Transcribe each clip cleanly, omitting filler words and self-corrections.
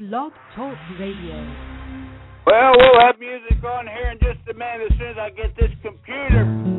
Blog Talk Radio. Well, we'll have music on here in just a minute as soon as I get this computer.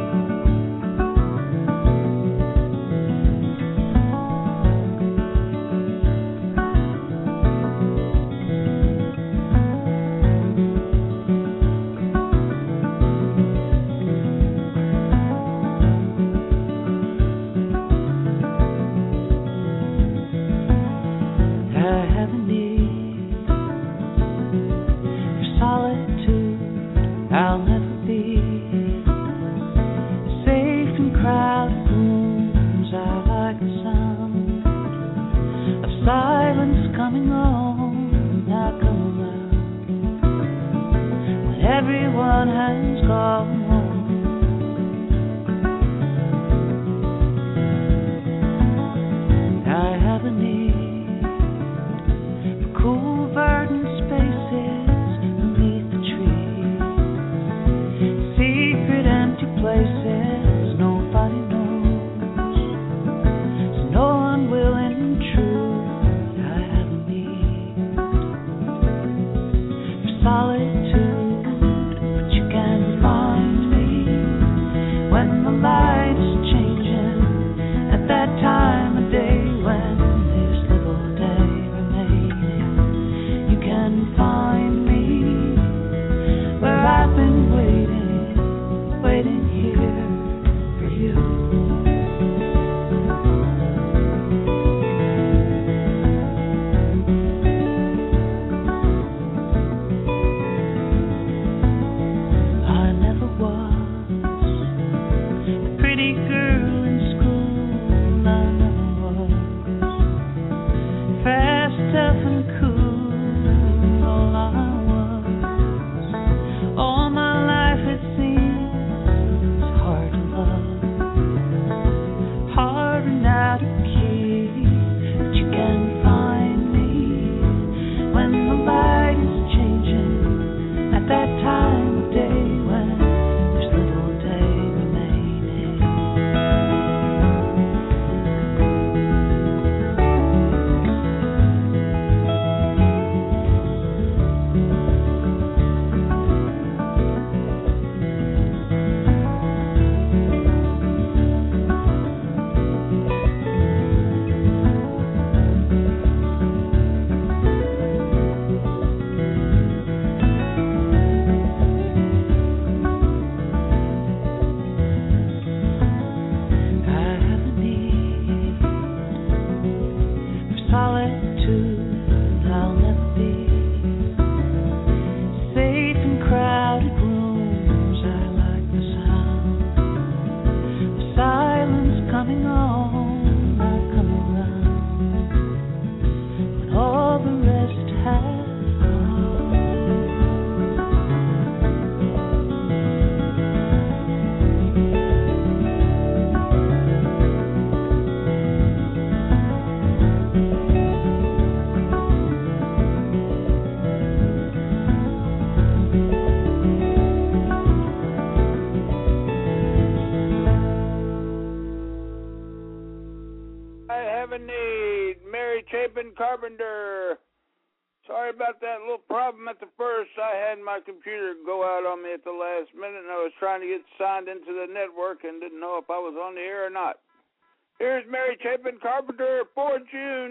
Carpenter. Sorry about that little problem at the first. I had my computer go out on me at the last minute, and I was trying to get signed into the network and didn't know if I was on the air or not. Here's Mary Chapin Carpenter, 4 June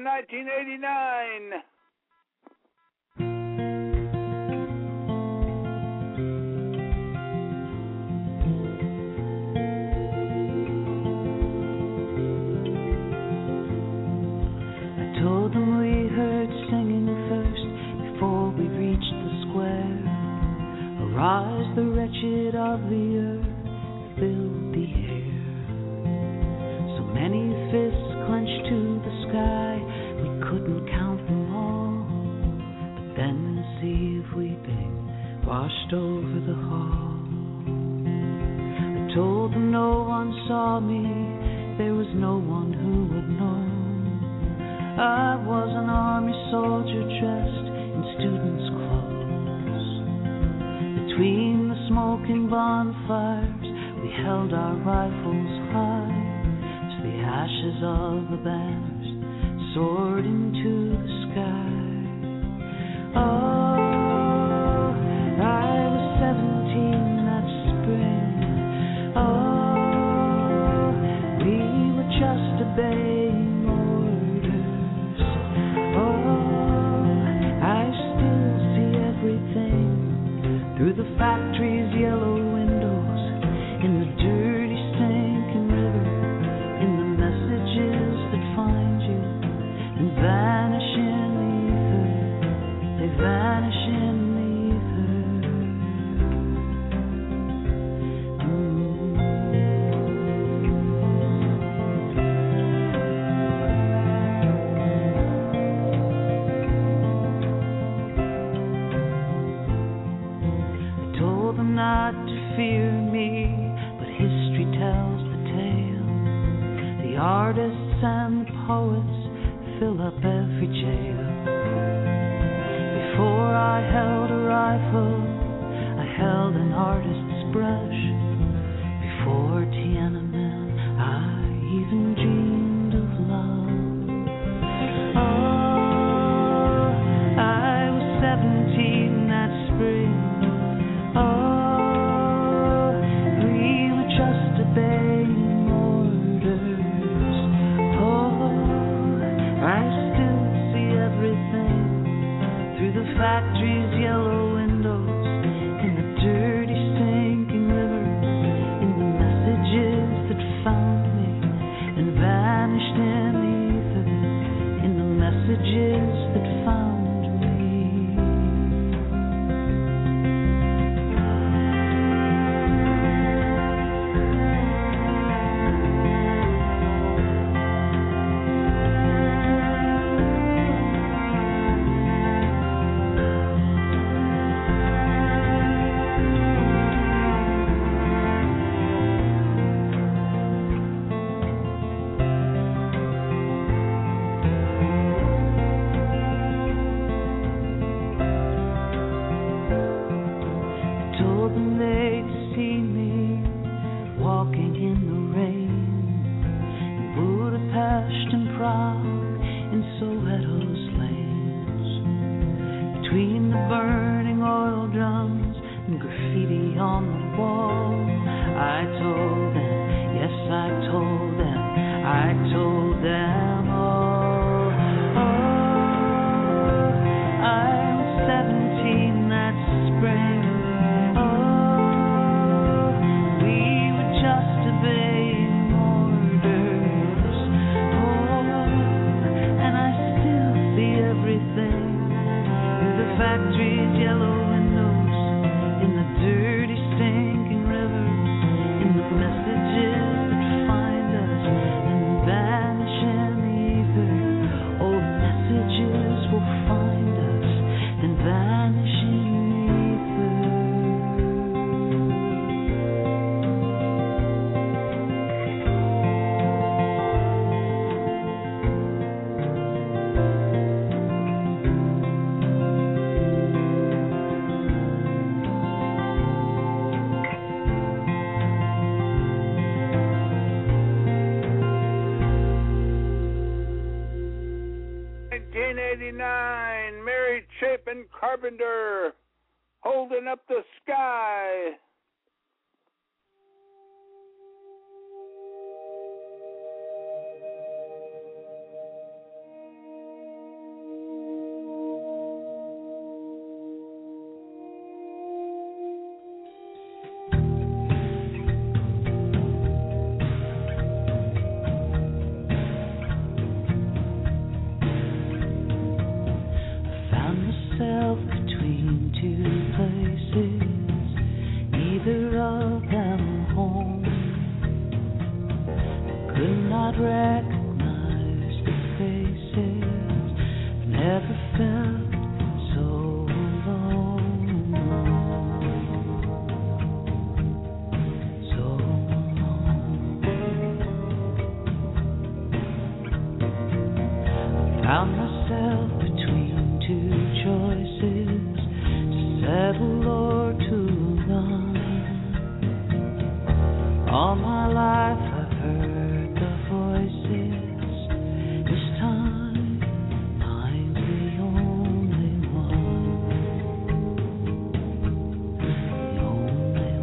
1989. Told them we heard singing first before we reached the square. Arise, the wretched of the earth filled the air. So many fists clenched to the sky, we couldn't count them all. But then the sea of weeping washed over the hall. I told them no one saw me, there was no one who would know. I was an army soldier dressed in student's clothes. Between the smoking bonfires, we held our rifles high as the ashes of the banners soared into the sky. factory's yellow windows, in the dirty, stinking river, in the messages that find you and vanish in the ether. They vanish in the ether. I told them not to fear me, but history tells the tale. The artists and the poets fill up every jail. Before I held a rifle, I held an artist's brush. Before Tiananmen, I even dreamed of love. Oh, I was 17 that spring. Oh, we were just obeying orders. Oh, I still see everything through the factory's yellow windows, in the dirty, stinking river, in the messages that found me and vanished in the ether, in the messages that found me. Told them they'd see me walking in the rain, in Budapest and Prague, in Soweto's lanes, between the burning oil drums and graffiti on the wall. I told them, yes, I told them, I told them all. Oh, I was 17 that spring. Factory's yellow windows, in the dirty, stinking river, in the messages that find us and vanish in the ether. Oh, the messages will find us and vanish in the ether. Mary Chapin Carpenter, Holding Up the Sky. Between two places, neither of them home. Could not recognize the faces, never felt so alone. So alone. Found myself between two choices, to settle or to run. All my life I've heard the voices. This time I'm the only one. The only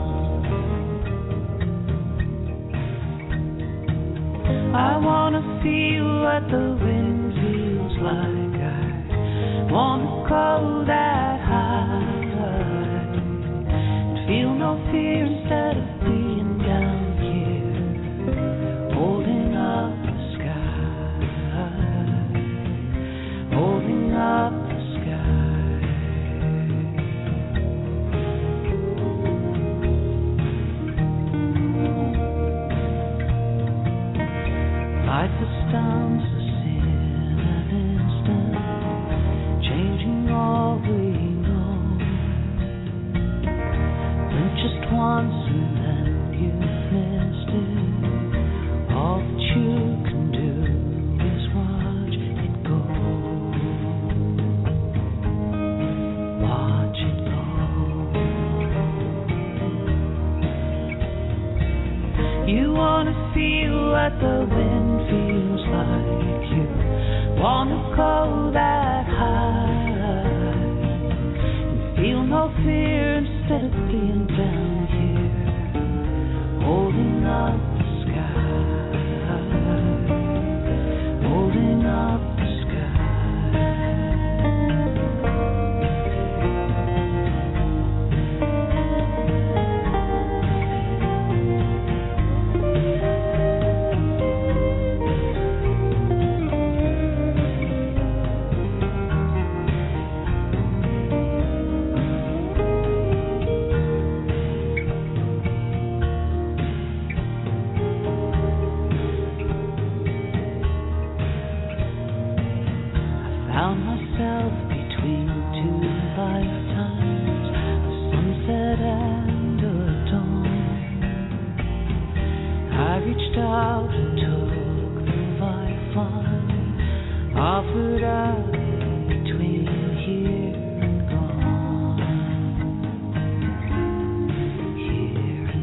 one. I wanna feel what the wind feels like. I wanna call that high. fear instead of being down here, holding up the sky, holding up the sky. Life astounds us in an instant, changing all we know. Blink just once and then you've missed it. All that you can do is watch it go. Watch it go. You wanna feel what the wind feels like. You wanna go that high and feel no fear instead of being down here, holding up the sky, holding up the found myself between two lifetimes, a sunset and a dawn. I reached out and took the lifeline, offered up between here and gone, here and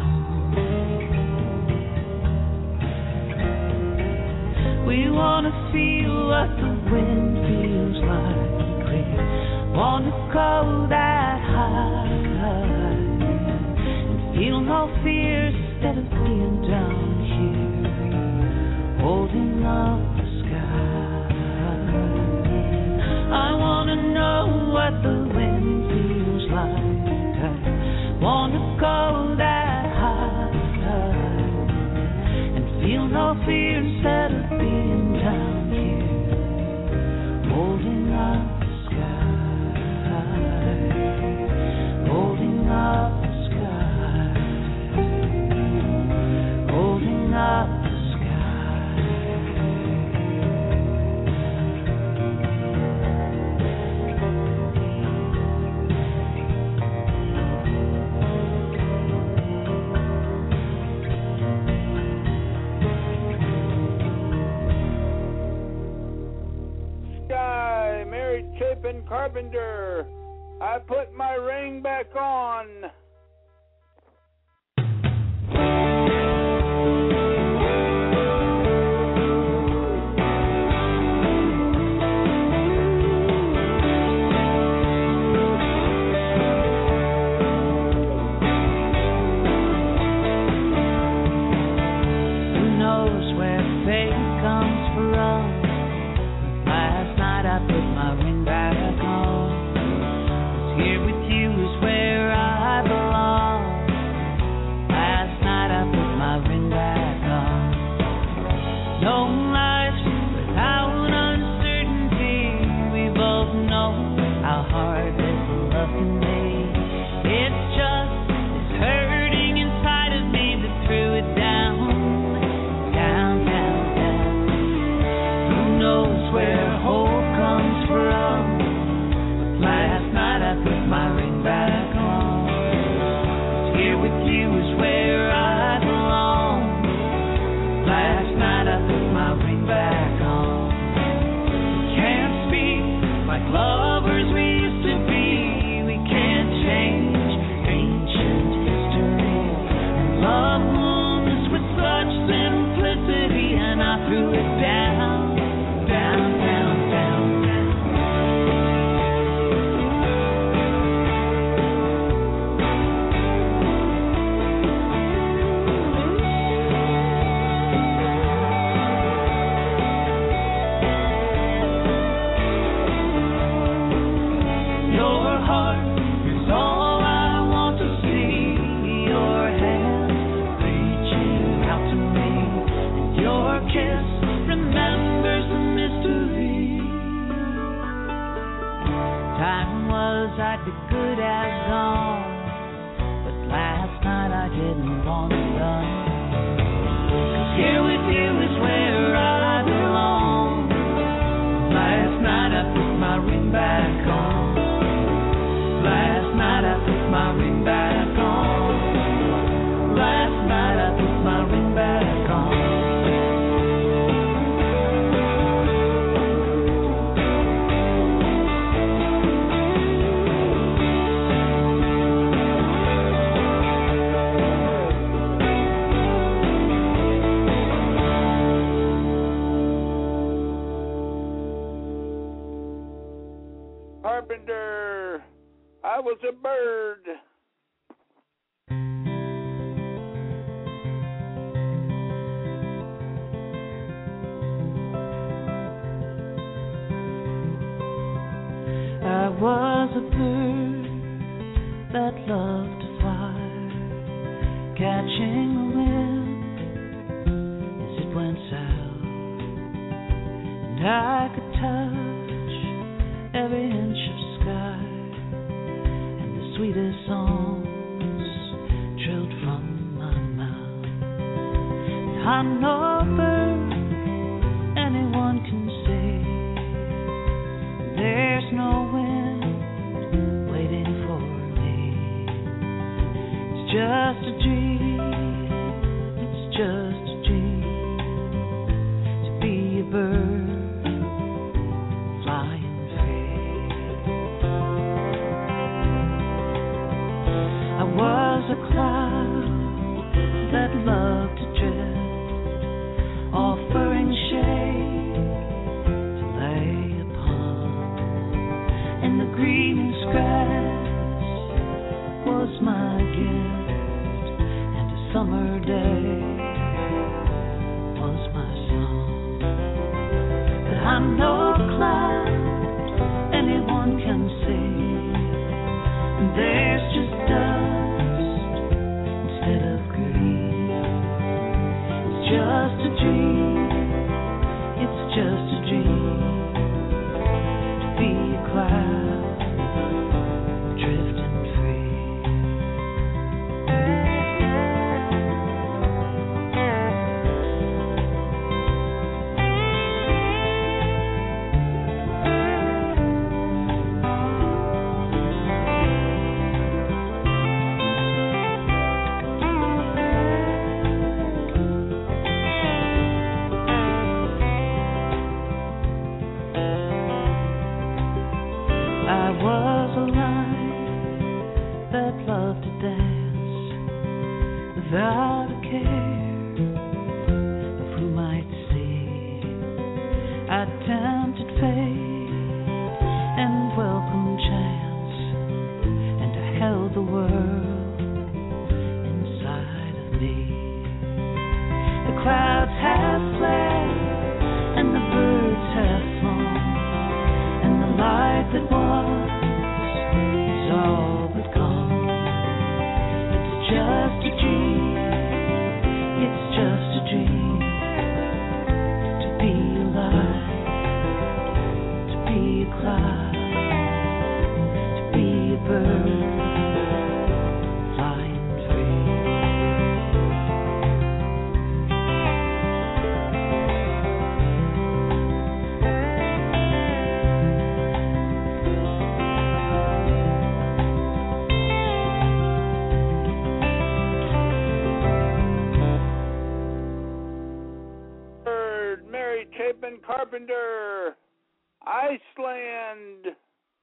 gone. We wanna feel what the wind feels like. We wanna go that high and feel no fear instead of being down here, holding up the sky. I wanna know what the wind feels like. I wanna go that high and feel no fear instead of being down here, holding up the sky, holding up the sky, holding up the Sky, Mary Chapin Carpenter. I put my ring back on. Who knows where fate comes from? Last night I put my ring back on. 'Cause here with you is where I belong. Last night I put my ring back on. No life without uncertainty. We both know how hard this love can be. It's just this hurting inside of me that threw it down, down, down, down. Who knows where hope comes from? But last night I put my ring back on. 'Cause here with you is where I belong. Last night I put my ring back on. We can't speak like lovers we used to be. We can't change ancient history. Love moves with such simplicity, and I threw it down, down, down, down, down. Your Time was I'd be good as gone, but last night I didn't want it done. 'Cause here with you is where I belong. Last night I put my ring back on. Last night I put my ring back on. Last night I put my ring back on. Carpenter, I was a bird. I was a bird that loved to fly, catching the wind as it went south, and I could touch every inch of sky, and the sweetest songs trilled from my mouth. And I'm no bird anyone can see. There's no wind waiting for me. It's just a dream. It's just a dream to be a bird flying free. I was a cloud that loved to drift, offering shade to lay upon. And the greenest grass was my gift, and a summer day was my song. But I'm no cloud anyone can see, and there's just dust instead of green. It's just a dream, it's just a dream to be a cloud drifting free. I was a lion that loved to dance without a care of who might see. I tempted fate and welcomed chance, and I held the world inside of me. The clouds have fled and the birds have flown, and the light that was is all but gone. It's just a dream, it's just a dream to be alive, to be a cloud, to be a bird flying free. Bird, Mary Chapin Carpenter, Iceland.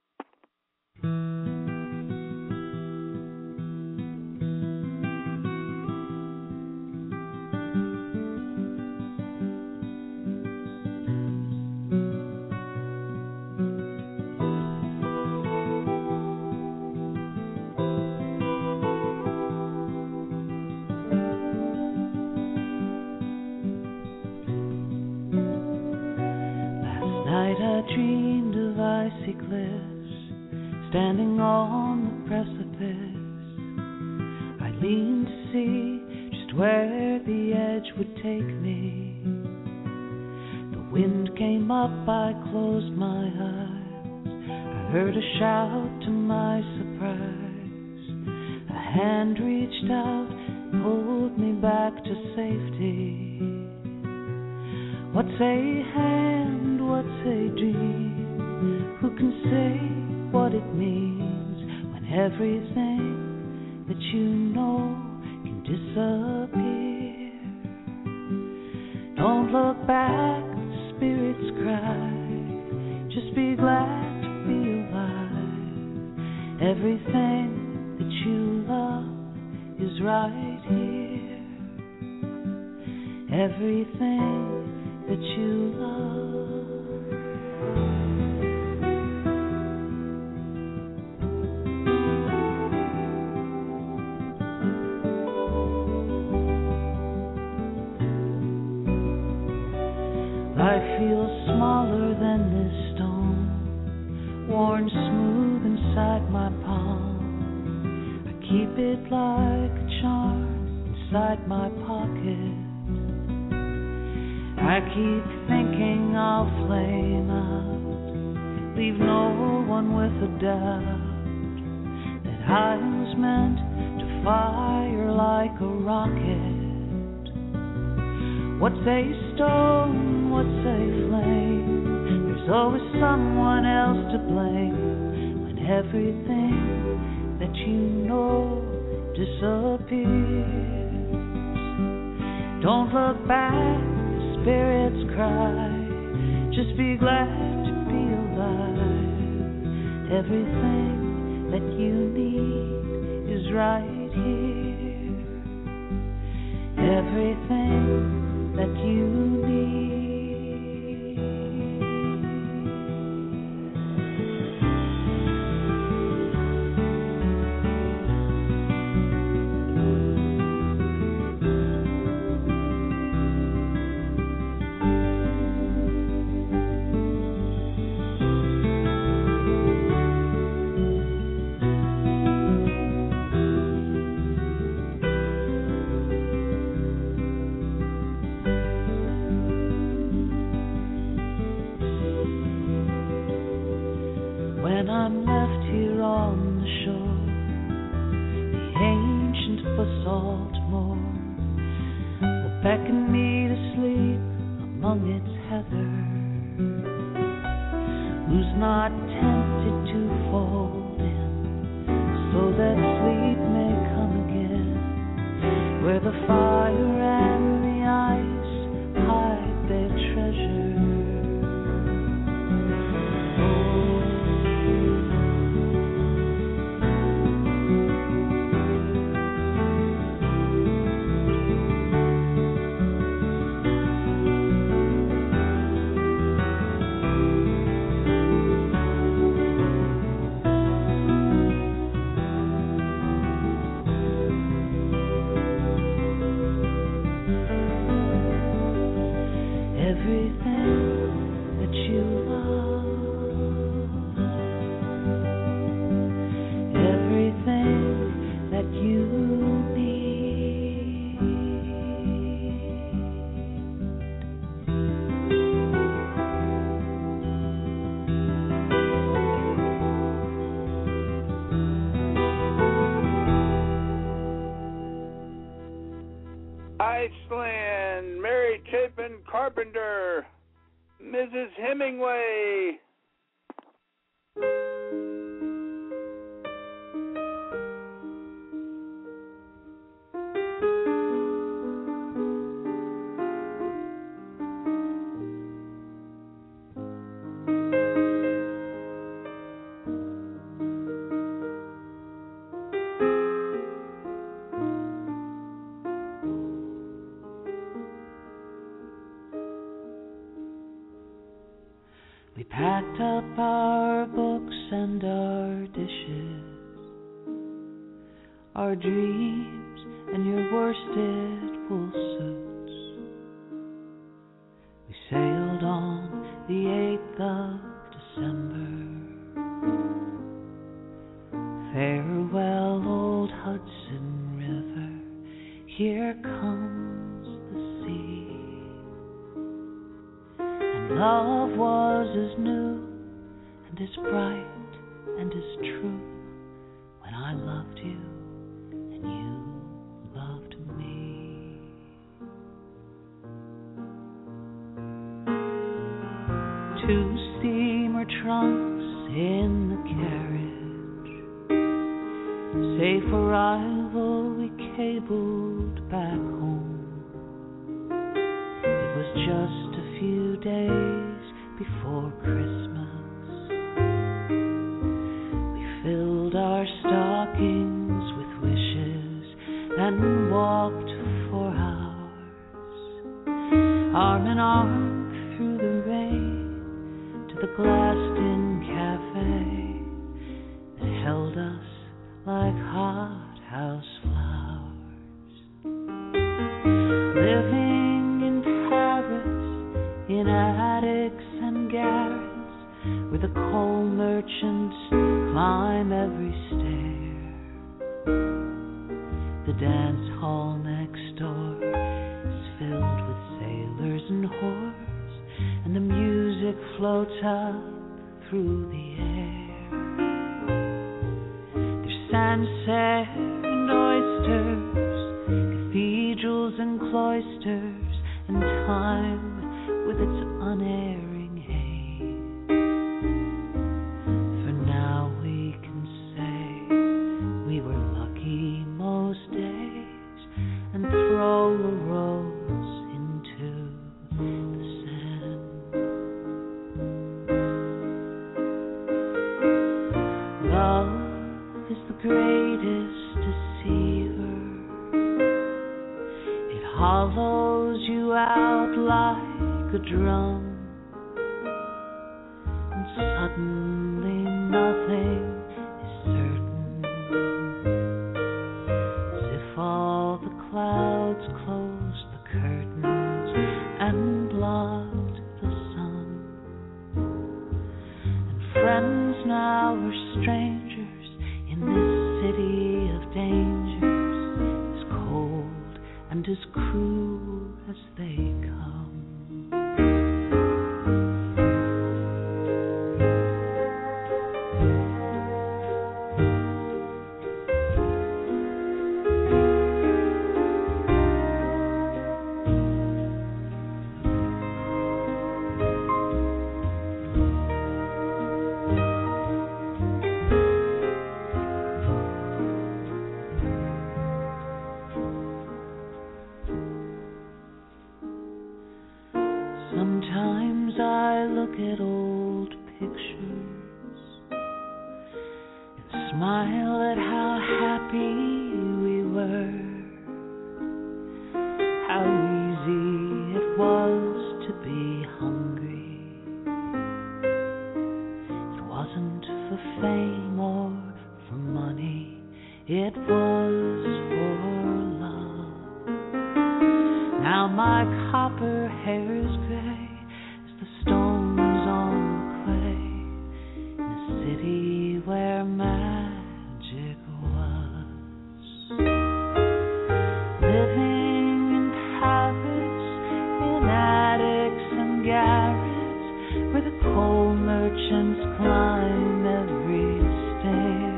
Night I dreamed of icy cliffs, standing on the precipice. I leaned to see just where the edge would take me. The wind came up, I closed my eyes. I heard a shout to my surprise. A hand reached out, pulled me back to safety. What's a hand, what's a dream? Who can say what it means when everything that you know can disappear? Don't look back, the spirits cry. Just be glad to be alive. Everything that you love is right here. Everything that you love. Life feels smaller than this stone, worn smooth inside my palm. I keep it like a charm inside my pocket. I keep thinking I'll flame out, leave no one with a doubt that I was meant to fire like a rocket. What's a stone, what's a flame? There's always someone else to blame when everything that you know disappears. Don't look back, spirits cry. Just be glad to be alive. Everything that you need is right here. Everything that you need. When I'm left here on the shore, the ancient basalt moor will beckon me to sleep among its heather. Who's not tempted to fold in, so that sleep may come again, where the fire and the ice hide their treasure. Everything that you love, everything that you need. Iceland, Mary Chapin Carpenter, Mrs. Hemingway. We packed up our books and our dishes, our dreams and your worsted wool suits. We sailed on the 8th of December. Farewell, old Hudson River, here comes the sea. And love was as new and as bright and is true when I loved you and you loved me. Two steamer trunks in the carriage, safe arrival we cabled back home. It was just a few days before Christmas. We filled our stockings with wishes and walked for hours, arm in arm through the rain to the glassed-in cafe that held us like hothouse flowers. Living in Paris, in attics and garrets, where the coal merchants climb every stair. The dance hall next door is filled with sailors and whores, and the music floats up through the air. There's Sancerre and oysters, cathedrals and cloisters, and time with its unerring haze. For now we can say we were lucky most days and throw a rose into the sand. Love is the greatest deceiver. It hollows you out like a drum, and suddenly nothing is certain, as if all the clouds closed the curtains and blocked the sun. And friends now are strangers in this city of dangers, as cold and as cruel as they come. Sometimes I look at old pictures and smile at how happy we were, how easy it was to be hungry. It wasn't for fame or for money, it was for love. Now my copper hair is gray as the stones on the quay in a city where magic was. Living in Paris, in attics and garrets, where the coal merchants climb every stair.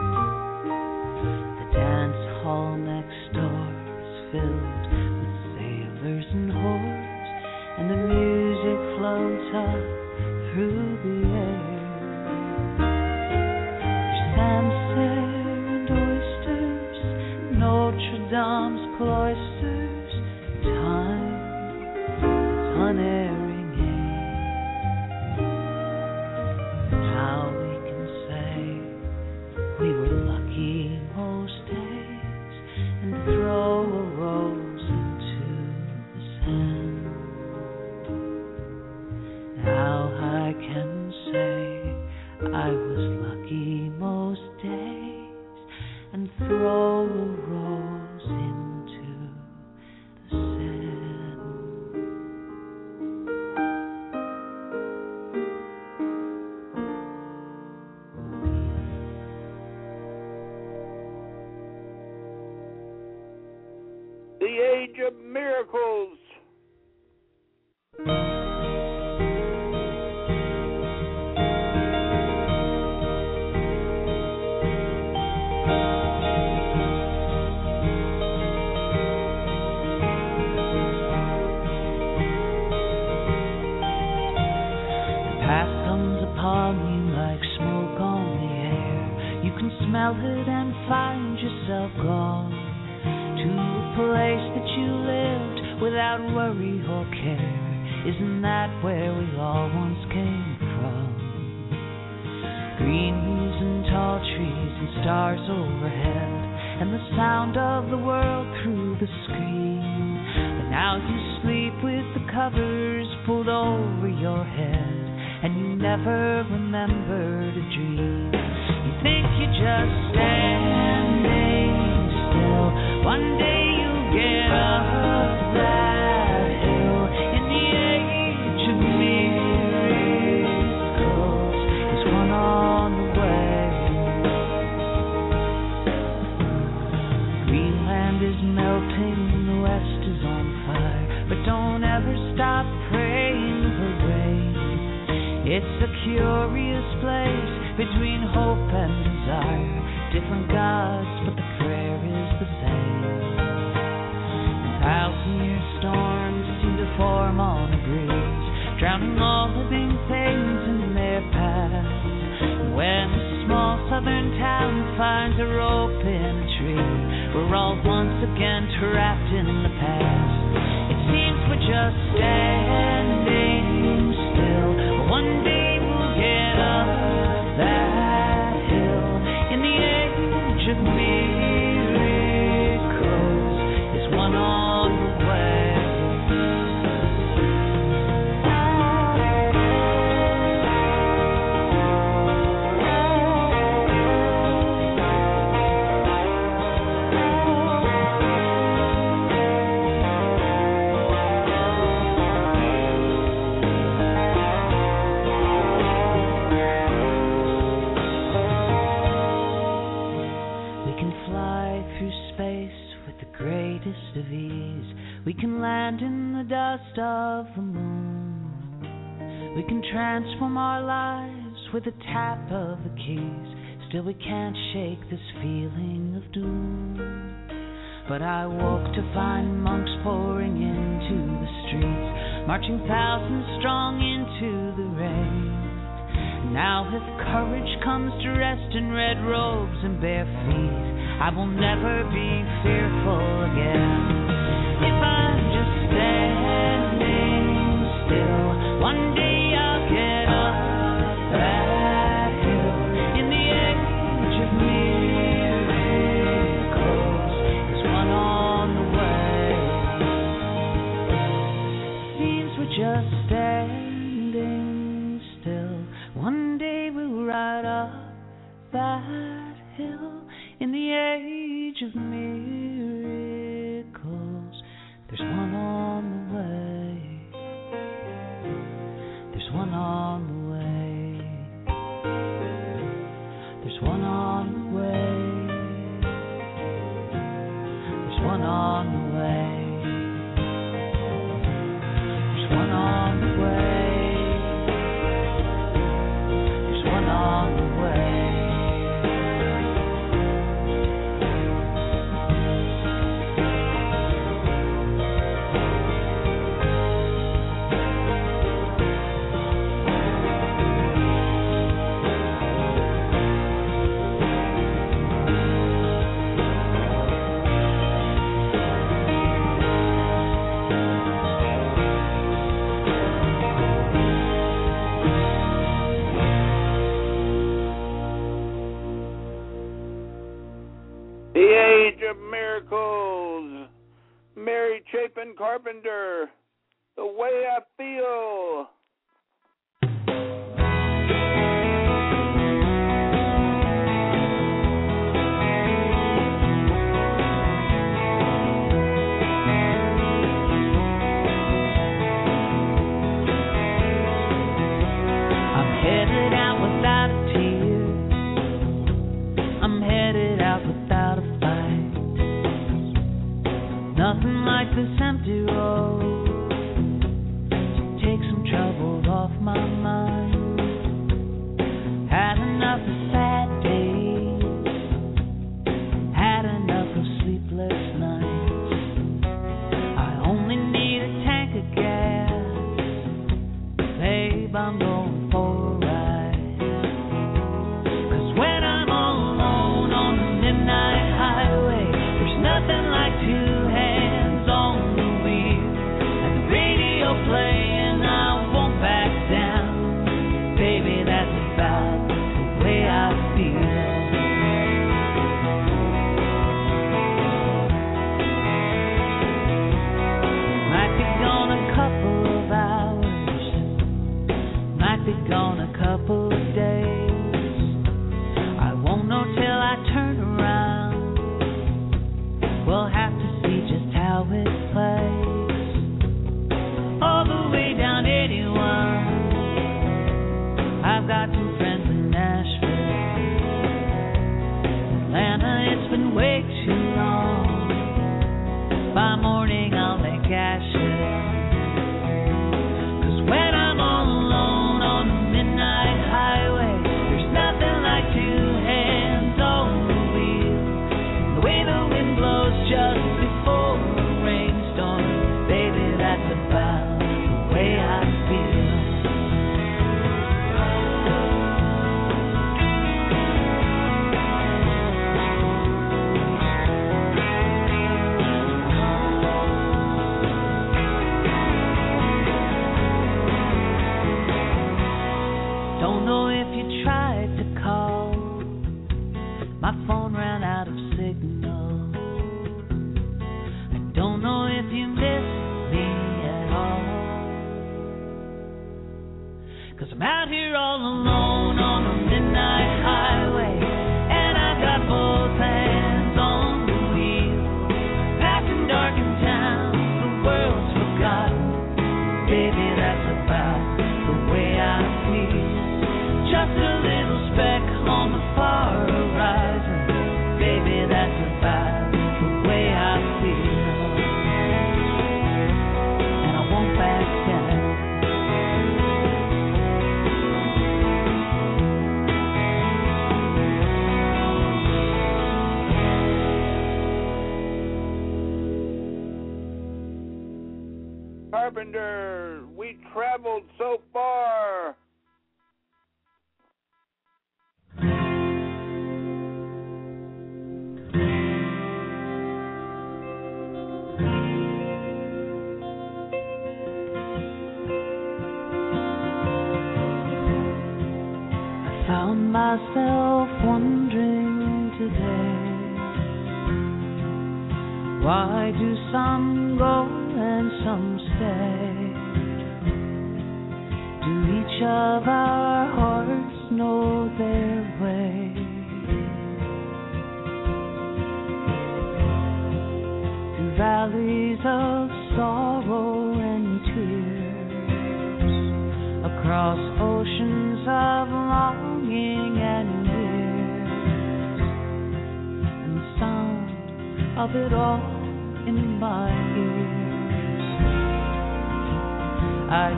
The dance hall next door is filled with sailors and whores, and the music floats up through the air. There's Sancerre and oysters, Notre Dame's cloisters, time is unerring haze. Now we can say we were lucky most days and throw a rose into the sand. Now I can say I was lucky most days and throw a rose into the sand. The Age of Miracles. smell it and find yourself gone to a place that you lived without worry or care. Isn't that where we all once came from? Green leaves and tall trees and stars overhead, and the sound of the world through the screen. But now you sleep with the covers pulled over your head, and you never remember to dream. You think you're just standing still. One day you'll get up that hill. In the age of miracles, there's one on the way. Greenland is melting and the west is on fire, but don't ever stop praying for rain. It's a curious place between hope and desire. Different gods, but the prayer is the same. And 1,000-year storms seem to form on a breeze, drowning all living things in their path. And when a small southern town finds a rope in a tree, we're all once again trapped in the past. It seems we're just standing still, but one day we'll get up that hill. In the age of miracles, there's one on the way. We can land in the dust of the moon. We can transform our lives with a tap of the keys. Still we can't shake this feeling of doom. But I woke to find monks pouring into the streets, marching thousands strong into the rain. Now if courage comes to rest in red robes and bare feet, I will never be fearful again. If I'm just standing still, one day I'll get up that hill. In the age of miracles, there's one on the way. Means we're just standing still. One day we'll ride up that hill. In the age of miracles, there's one on the way. There's one on the way. There's one on the way. There's one on the way. There's one on the way. There's one on the way. Miracles, Mary Chapin Carpenter, The Way I Feel. I'm headed out without a tear. I'm headed out without a fight. Nothing like this empty road to take some troubles off my mind. Had enough of sad days, had enough of sleepless nights. I only need a tank of gas, babe, I'm going for a ride. 'Cause when I'm alone feel. Might be gone a couple of hours, might be gone a couple of days. I won't know till I turn around. We'll have to see just how it plays. All the way down 81, I've got some friends in Nashville. Atlanta, it's been way too long. By morning I'll make ashes. 'Cause when I'm all alone on the midnight highway, there's nothing like two hands on the wheel. The way the wind blows just before a rainstorm, baby, that's about the way I feel. Don't know if you tried to call. My phone ran out of signal. I don't know if you missed me at all. 'Cause I'm out here all alone on a midnight highway, and I've got both hands on the wheel. Passing darkened town, the world's forgotten. Baby, that's about the way I feel. Just a little speck on the far horizon. Baby, that's about the way I feel. And I won't back down. Carpenter, we traveled so far. Found myself wondering today, why do some go and some stay? Do each of our hearts know their way? Through valleys of sorrow and tears, across oceans of longing and years, and the sound of it all in my ears. I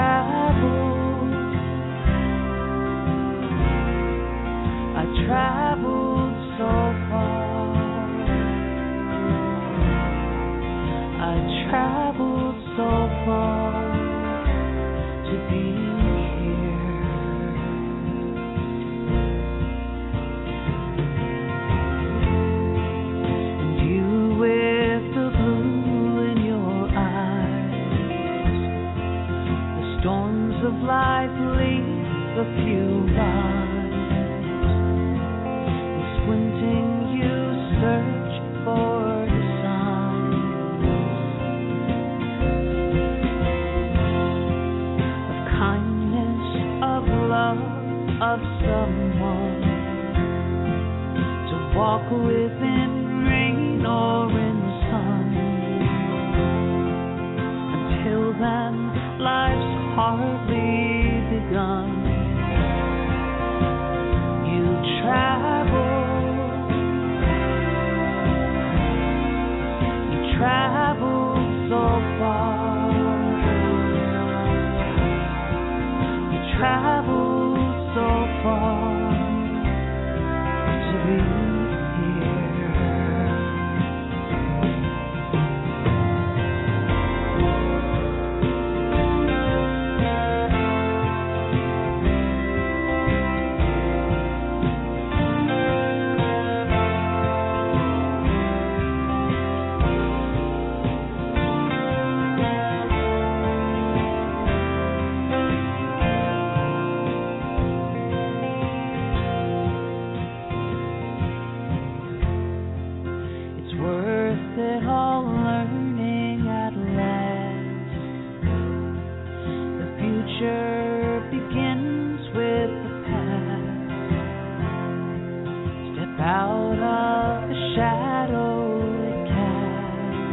traveled so far. I traveled so far to be here. And you with the blue in your eyes, the storms of life leave a few lines. And squinting you search for the signs of kindness, of love, of someone to walk with in rain or in sun. Until then, life's hardly begun. You traveled so far. You traveled so far to be here. out of the shadow it casts,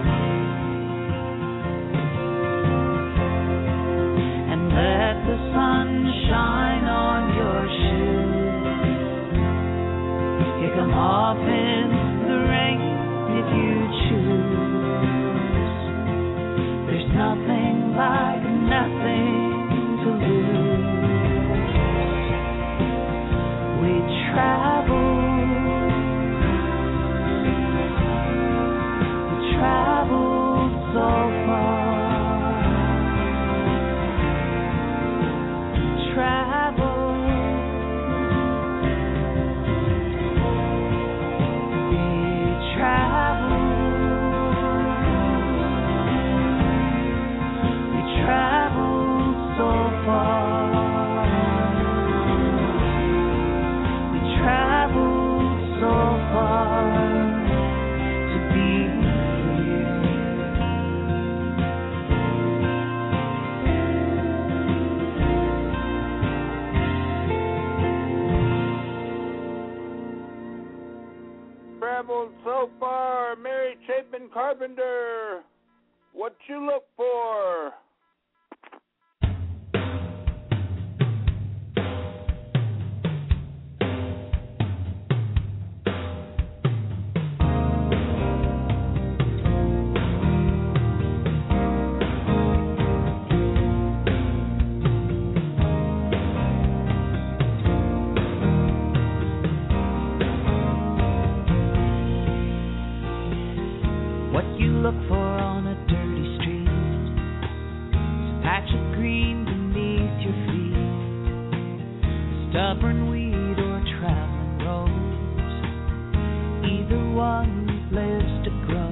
and let the sun shine on your shoes. You come off in the rain if you choose. There's nothing like nothing to lose. We traveled so far. We traveled so far. We traveled so far to be here. Traveled so far, Mary Chapin Carpenter. What you look for? What you look for on a dirty street, a patch of green beneath your feet, a stubborn weed or traveling rose, either one lives to grow.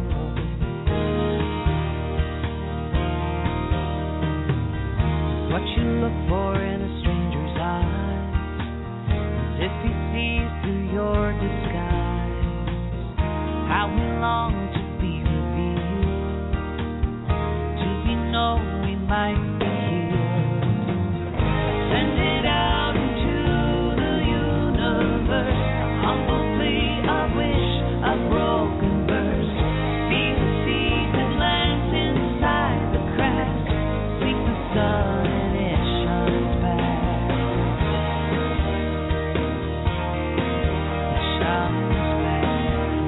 What you look for in a stranger's eyes, as if he sees through your disguise, how we long to be revealed, to be known we might be healed. Send it out into the universe, a humble plea, a wish, a broken verse. Be the seed that lands inside the cracks, seek the sun and it shines back. It shines back.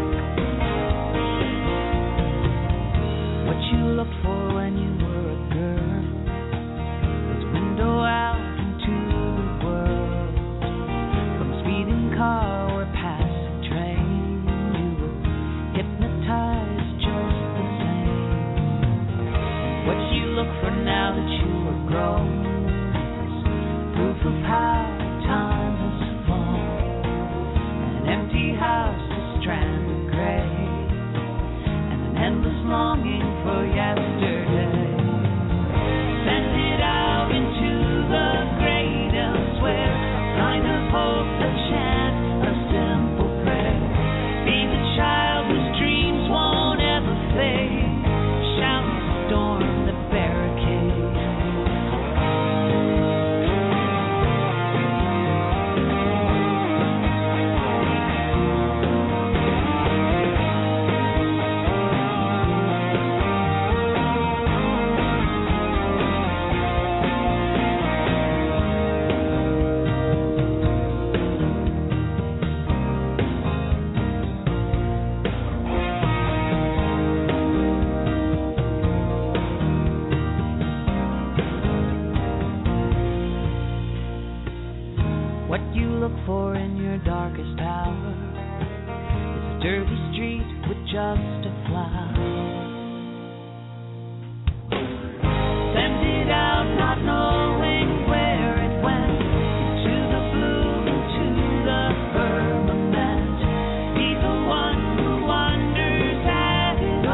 What you looked for when you were a girl was a window out into the world. From speeding car or passing train, you were hypnotized just the same. What you look for now that you are grown is proof of how time has flown. An empty house, a strand of gray, and an endless longing for yesterday. Send it out into the great elsewhere, a sign of hope, a chant, a simple prayer. Be the child whose dreams won't ever fade. Shout the storm that barricades. What you look for in your darkest hour is a dirty street with just a flower. Send it out not knowing where it went, into the blue, into the firmament. Be the one who wonders at it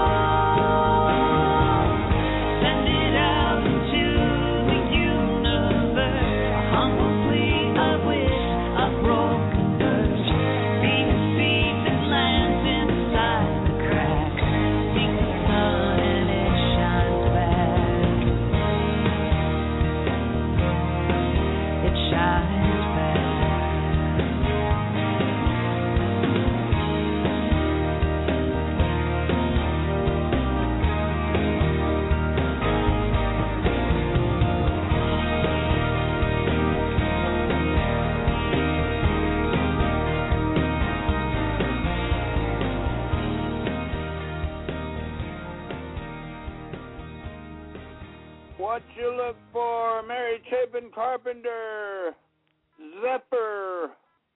all. Send it out into the universe, a humble plea, a wish, a broken verse. Be the seed that lands inside the cracks. Seek the sun and it shines back. Chapin Carpenter, Zephyr.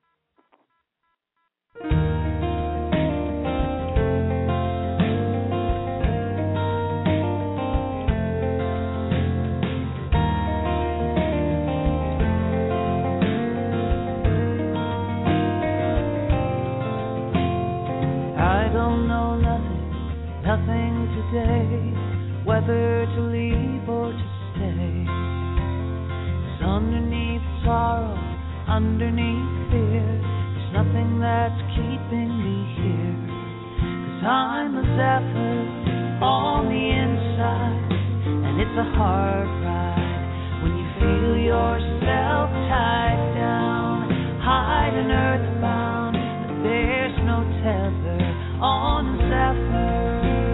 I don't know nothing today, whether to leave or to stay. 'Cause underneath sorrow, underneath fear, there's nothing that's keeping me here. 'Cause I'm a zephyr on the inside, and it's a hard ride when you feel yourself tied down, hide and earthbound, but there's no tether on a zephyr.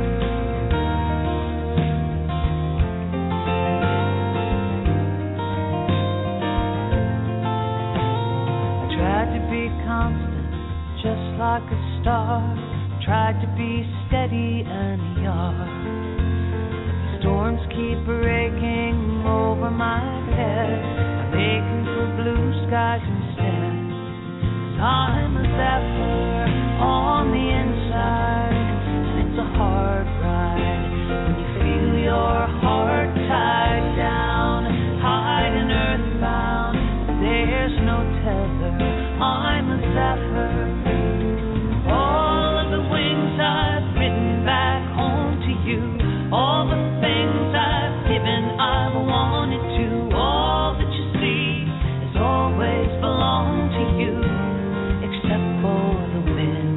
Tried to be constant, just like a star. Tried to be steady and yard. The storms keep breaking over my head. I'm aching for blue skies instead. 'Cause I'm a zephyr on the inside, and it's a hard ride when you feel your heart tied down, hide and earthbound. There's no tether. I'm a zephyr. All of the wings I've written back home to you. All the things I've given, I've wanted to. All that you see has always belonged to you, except for the wind.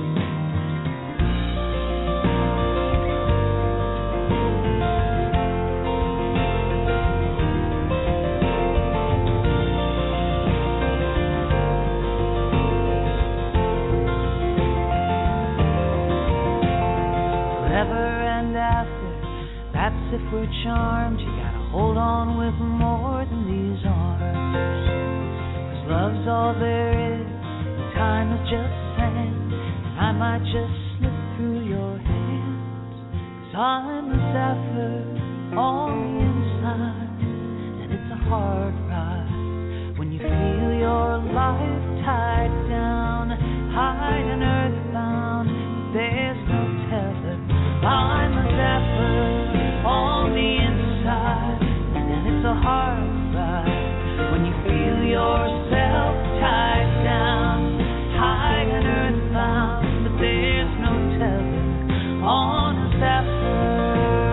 If we're charmed, you gotta hold on with more than these arms. 'Cause love's all there is, and time is just sand, and I might just slip through your hands. 'Cause I'm a zephyr on the inside, and it's a hard ride when you feel your life tied down, hide and earthbound, but there's no tether. I'm a zephyr on the inside, and it's a hard ride when you feel yourself tied down, high and earthbound, but there's no tether on a zephyr.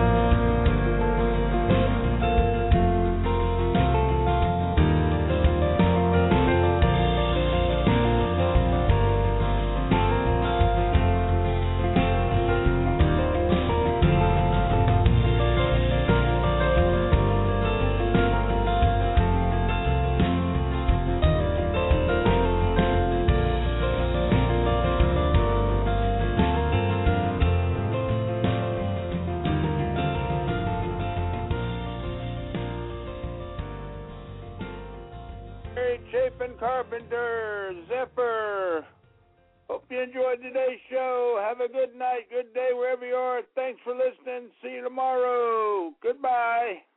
Chapin Carpenter, Zephyr. Hope you enjoyed today's show. Have a good night, good day, wherever you are. Thanks for listening. See you tomorrow. Goodbye.